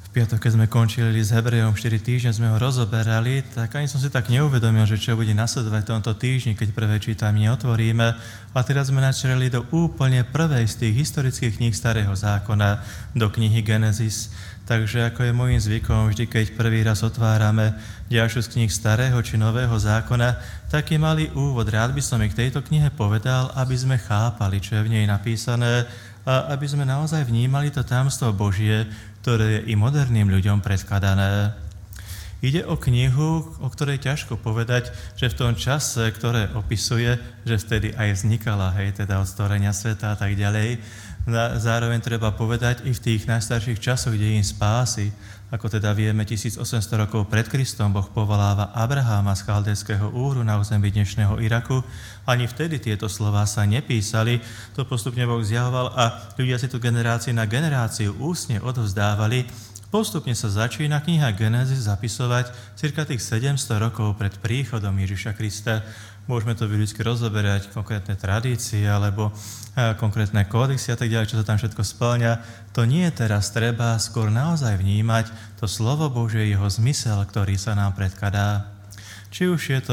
piatok, keď sme končili s Hebrejom 4 týždne, sme ho rozoberali, tak ani som si tak neuvedomil, že čo bude nasledovať v tomto týždni, keď prvé čítanie otvoríme. A teraz sme načreli do úplne prvej z tých historických kníh Starého zákona, do knihy Genesis. Takže ako je môjim zvykom, vždy keď prvý raz otvárame ďalšiu z kníh Starého či Nového zákona, taký malý úvod. Rád by som i k tejto knihe povedal, aby sme chápali, čo je v nej napísané a aby sme naozaj vnímali to tajomstvo Božie, ktoré je i moderným ľuďom predkladané. Ide o knihu, o ktorej ťažko povedať, že v tom čase, ktoré opisuje, že vtedy aj vznikala, teda od stvorenia sveta a tak ďalej. Zároveň treba povedať i v tých najstarších časoch dejín spásy, ako teda vieme, 1800 rokov pred Kristom Boh povoláva Abraháma z Chaldejského Úru na území dnešného Iraku. Ani vtedy tieto slová sa nepísali, to postupne Boh zjavoval a ľudia si tu generácie na generáciu ústne odovzdávali. Postupne sa začína kniha Genesis zapisovať cirka tých 700 rokov pred príchodom Ježiša Krista. Môžeme to ľudsky rozoberať, konkrétne tradície alebo konkrétne kódexy a tak ďalej, čo sa tam všetko spĺňa. To nie je teraz treba skôr naozaj vnímať to slovo Božie, jeho zmysel, ktorý sa nám predkladá. Či už je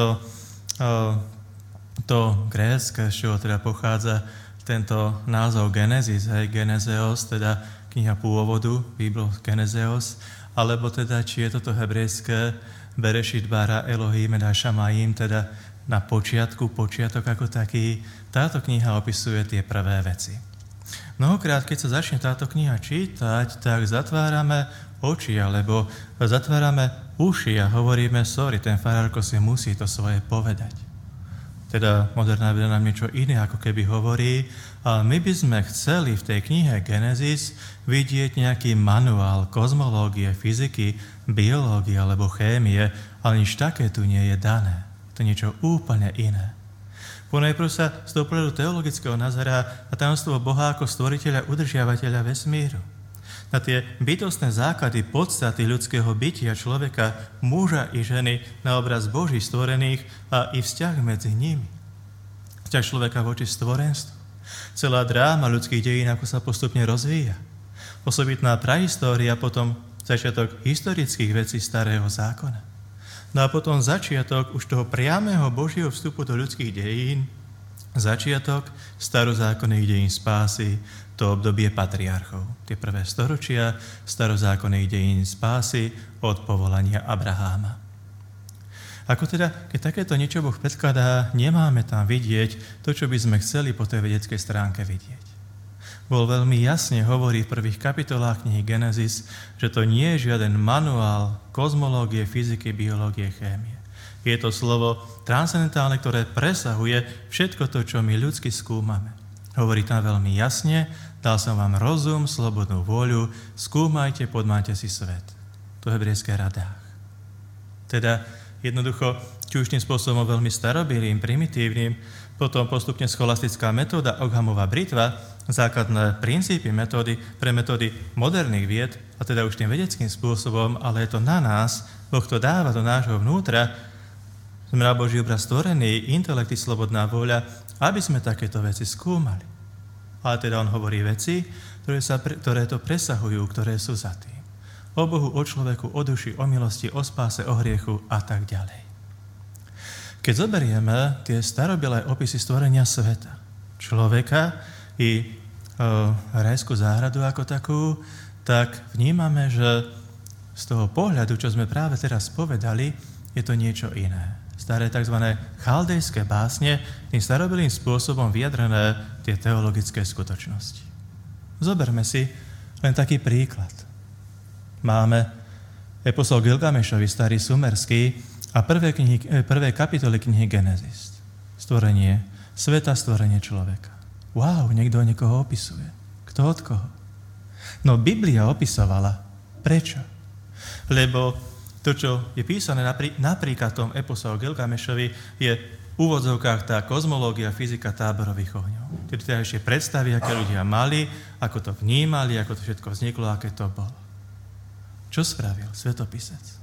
to grécke, z čoho teda pochádza tento názov Genesis, Geneseos, teda kniha pôvodu, Biblos Geneseos, alebo teda, či je toto hebrejské Berešit bara Elohim da Shamayim, teda na počiatok ako taký. Táto kniha opisuje tie prvé veci. Mnohokrát, keď sa začne táto kniha čítať, tak zatvárame oči, alebo zatvárame uši a hovoríme, ten farárko si musí to svoje povedať. Teda moderná veda nám niečo iné, ako keby hovorí, ale my by sme chceli v tej knihe Genesis vidieť nejaký manuál kozmológie, fyziky, biológie alebo chémie, ale nič také tu nie je dané. To je niečo úplne iné. Ponajprv sa z toho pohľadu teologického nazerá na tajomstvo Boha ako stvoriteľa, udržiavateľa vesmíru. Na tie bytostné základy podstaty ľudského bytia človeka, muža i ženy, na obraz Boží stvorených a i vzťah medzi nimi. Vzťah človeka voči stvorenstvu. Celá dráma ľudských dejín, ako sa postupne rozvíja. Osobitná prahistória, potom začiatok historických vecí Starého zákona. No a potom začiatok už toho priamého Božieho vstupu do ľudských dejín, začiatok starozákonných dejín spásy, to obdobie patriarchov. Tie prvé storočia starozákonných dejín spásy od povolania Abraháma. Ako teda, keď takéto niečo Boh predkladá, nemáme tam vidieť to, čo by sme chceli po tej vedeckej stránke vidieť. Bol veľmi jasne hovorí v prvých kapitolách knihy Genesis, že to nie je žiaden manuál kozmológie, fyziky, biológie, chémie. Je to slovo transcendentálne, ktoré presahuje všetko to, čo my ľudsky skúmame. Hovorí tam veľmi jasne, dal som vám rozum, slobodnú vôľu, skúmajte, podmáte si svet. To je v hebrejských radách. Teda jednoducho, či už tým spôsobom veľmi starobilým, primitívnym, potom postupne scholastická metóda, Oghamová britva, základné princípy metódy pre metódy moderných vied, a teda už tým vedeckým spôsobom, ale je to na nás, Boh to dáva do nášho vnútra, sme na Boží obraz stvorení, intelekt i slobodná vôľa, aby sme takéto veci skúmali. Ale teda on hovorí veci, ktoré to presahujú, ktoré sú za tým. O Bohu, o človeku, o duši, o milosti, o spáse, o hriechu a tak ďalej. Keď zoberieme tie starobilé opisy stvorenia sveta, človeka i rajskú záhradu ako takú, tak vnímame, že z toho pohľadu, čo sme práve teraz povedali, je to niečo iné. Staré tzv. Chaldejské básne tým starobilým spôsobom vyjadrené tie teologické skutočnosti. Zoberme si len taký príklad. Máme epos o Gilgamešovi, starý sumerský, a prvé kapitoly knihy Genesis. Stvorenie sveta, stvorenie človeka. Wow, niekto niekoho opisuje. Kto od koho? No Biblia opisovala. Prečo? Lebo to, čo je písané napríklad v tom epose o Gilgamešovi, je v úvodzovkách tá kozmológia, fyzika táborových ohňov. Teda ešte predstavy, aké ľudia mali, ako to vnímali, ako to všetko vzniklo, aké to bolo. Čo spravil svetopisec?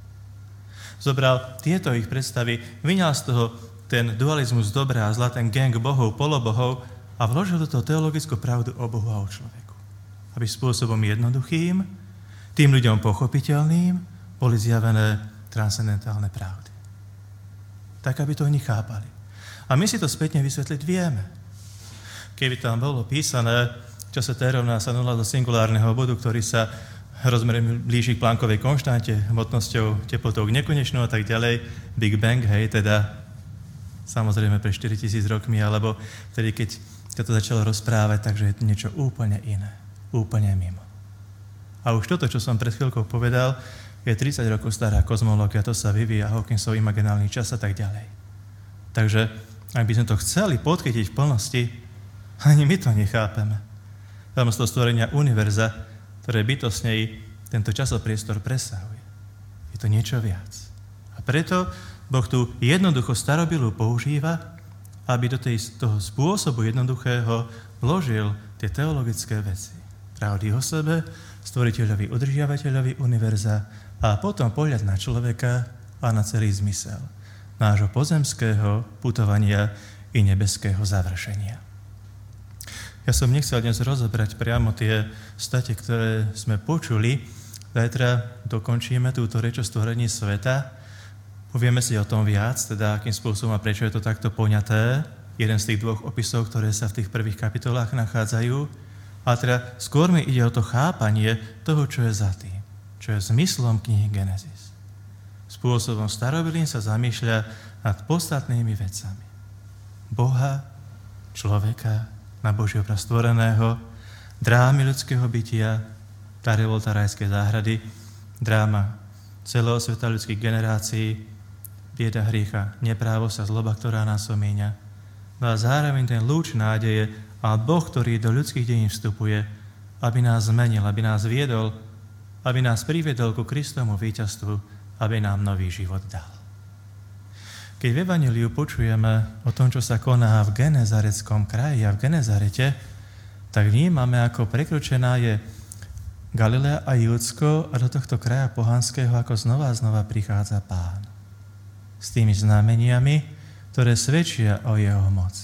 Zobral tieto ich predstavy, vyňal z toho ten dualizmus dobrá a zlá, ten gang bohov, polobohov a vložil do toho teologickú pravdu o Bohu a o človeku. Aby spôsobom jednoduchým Tým ľuďom pochopiteľným boli zjavené transcendentálne pravdy. Tak, aby to oni chápali. A my si to spätne vysvetliť vieme. Keby tam bolo písané, čo sa T rovná sa 0 do singulárneho bodu, ktorý sa rozmerom blíži k Planckovej konštante, hmotnosťou, teplotou k nekonečnú a tak ďalej, Big Bang, hej, teda samozrejme pre 4000 rokmi, alebo vtedy, keď sa to začalo rozprávať, takže je to niečo úplne iné, úplne mimo. A už toto, čo som pred chvíľkou povedal, je 30 rokov stará kozmológia, to sa vyvíja, Hawkinsov imaginálny čas a tak ďalej. Takže, ak by sme to chceli podchytiť v plnosti, ani my to nechápeme. Tajomstvo stvorenia univerza, ktoré bytostne tento časopriestor presahuje. Je to niečo viac. A preto Boh tu jednoducho starobilu používa, aby do toho spôsobu jednoduchého vložil tie teologické veci. Pravdy o sebe, stvoriteľovi, udržiavateľovi univerza a potom pohľad na človeka a na celý zmysel nášho pozemského putovania i nebeského završenia. Ja som nechcel dnes rozobrať priamo tie state, ktoré sme počuli. Zajtra dokončíme túto reč o stvorení sveta. Povieme si o tom viac, teda akým spôsobom a prečo je to takto poňaté. Jeden z tých dvoch opisov, ktoré sa v tých prvých kapitolách nachádzajú. A teda skôr mi ide o to chápanie toho, čo je za tým. Čo je zmyslom knihy Genesis. Spôsobom starobilým sa zamýšľa nad podstatnými vecami. Boha, človeka, na Boží obraz stvoreného, drámy ľudského bytia, tá revolta rajskej záhrady, dráma celého sveta ľudských generácií, bieda hriecha, neprávosť a zloba, ktorá nás omíňa. No a zároveň ten lúč nádeje a Boh, ktorý do ľudských dejín vstupuje, aby nás zmenil, aby nás viedol, aby nás priviedol ku Kristovu víťazstvu, aby nám nový život dal. Keď v Evanjeliu počujeme o tom, čo sa koná v Genezareckom kraji a v Genezarete, tak vnímame, ako prekročená je Galilea a Judsko a do tohto kraja pohanského, ako znova a znova prichádza Pán. S tými znameniami, ktoré svedčia o jeho moci.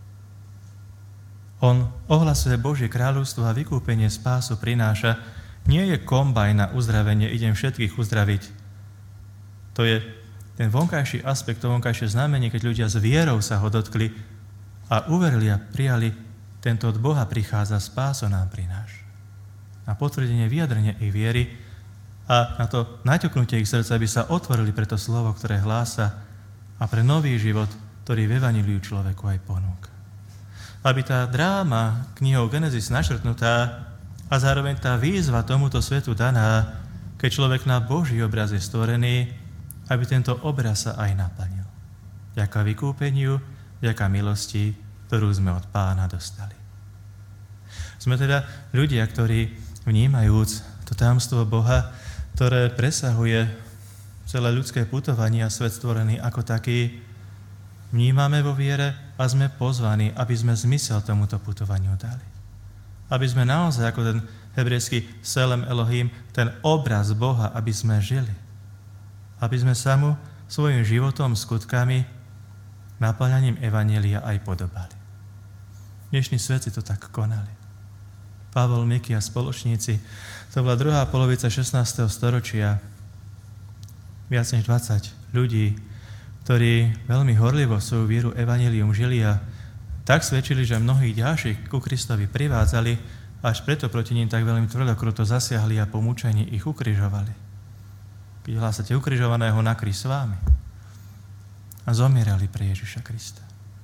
On ohlasuje Božie kráľovstvo a vykúpenie spásu prináša. Nie je kombaj na uzdravenie, idem všetkých uzdraviť. To je ten vonkajší aspekt, to vonkajšie znamenie, keď ľudia s vierou sa ho dotkli a uverili a prijali, tento od Boha prichádza, spásu nám prináša. Na potvrdenie, vyjadrenie ich viery a na to naťuknutie ich srdca, aby sa otvorili pre to slovo, ktoré hlása a pre nový život, ktorý v Evanjeliu človeku aj ponúka. Aby tá dráma knihou Genesis načrtnutá a zároveň tá výzva tomuto svetu daná, keď človek na Boží obraz je stvorený, aby tento obraz sa aj naplnil. Vďaka vykúpeniu, vďaka milosti, ktorú sme od Pána dostali. Sme teda ľudia, ktorí vnímajúc to tajomstvo Boha, ktoré presahuje celé ľudské putovanie a svet stvorený ako taký, vnímame vo viere a sme pozvaní, aby sme zmysel tomuto putovaniu dali. Aby sme naozaj, ako ten hebrejský Selem Elohim, ten obraz Boha, aby sme žili. Aby sme sa mu svojim životom, skutkami, naplňaním Evanjelia aj podobali. Dnešní svetci to tak konali. Pavol Miky a spoločníci, to bola druhá polovica 16. storočia, viac než 20 ľudí, ktorí veľmi horlivo svoju vieru Evanjelium žili a tak svedčili, že mnohých ďalších ku Kristovi privádzali, až preto proti ním tak veľmi tvrdokruto zasiahli a po mučení ich ukrižovali. Keď hlásate ukrižovaného na kríž s vámi a zomierali pre Ježiša Krista.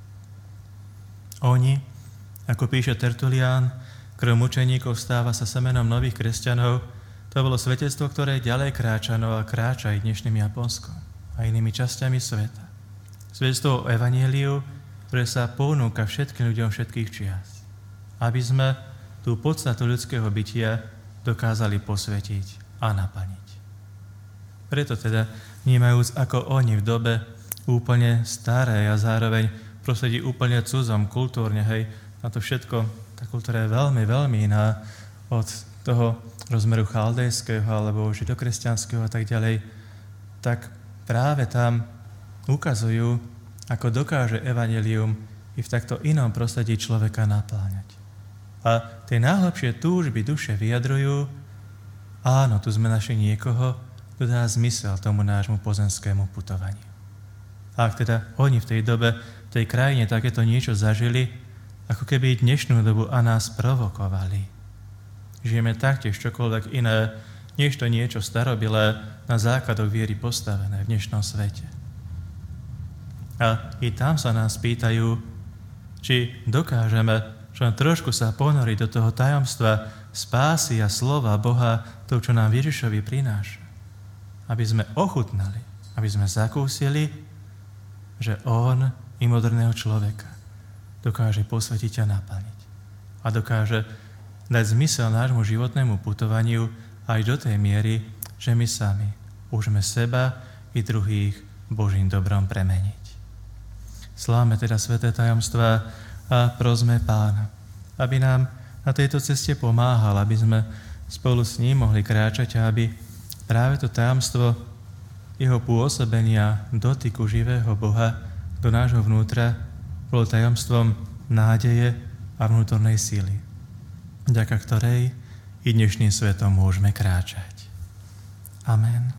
Oni, ako píše Tertulián, krv mučeníkov stáva sa semenom nových kresťanov, to bolo svetectvo, ktoré ďalej kráča, a kráča aj dnešným Japonskom a inými časťami sveta. Svedectvo o Evanjeliu, ktoré sa ponúka všetkým ľuďom všetkých čias, aby sme tú podstatu ľudského bytia dokázali posvetiť a naplniť. Preto teda, vnímajúc ako oni v dobe úplne staré a zároveň prostredí úplne cudzom, kultúrne, hej, na to všetko, tá kultúra je veľmi, veľmi iná od toho rozmeru chaldejského alebo židokresťanského a tak ďalej, tak práve tam ukazujú, ako dokáže Evanjelium i v takto inom prostredí človeka napláňať. A tie najhlbšie túžby duše vyjadrujú áno, tu sme našli niekoho, kto dá zmysel tomu nášmu pozemskému putovaniu. A ak teda oni v tej dobe, v tej krajine takéto niečo zažili, ako keby dnešnú dobu a nás provokovali. Žijeme taktiež čokoľvek iné, než to niečo starobilé na základoch viery postavené v dnešnom svete. A i tam sa nás pýtajú, či dokážeme čo trošku sa ponoriť do toho tajomstva spásy a slova Boha, to, čo nám Ježišovi prináša. Aby sme ochutnali, aby sme zakúsili, že on i moderného človeka dokáže posvetiť a naplniť. A dokáže dať zmysel nášmu životnému putovaniu aj do tej miery, že my sami môžeme seba i druhých Božím dobrom premeniť. Slávme teda sväté tajomstvá a prosme Pána, aby nám na tejto ceste pomáhal, aby sme spolu s ním mohli kráčať a aby práve to tajomstvo jeho pôsobenia, dotyku živého Boha do nášho vnútra bolo tajomstvom nádeje a vnútornej síly, vďaka ktorej i dnešným svetom môžeme kráčať. Amen.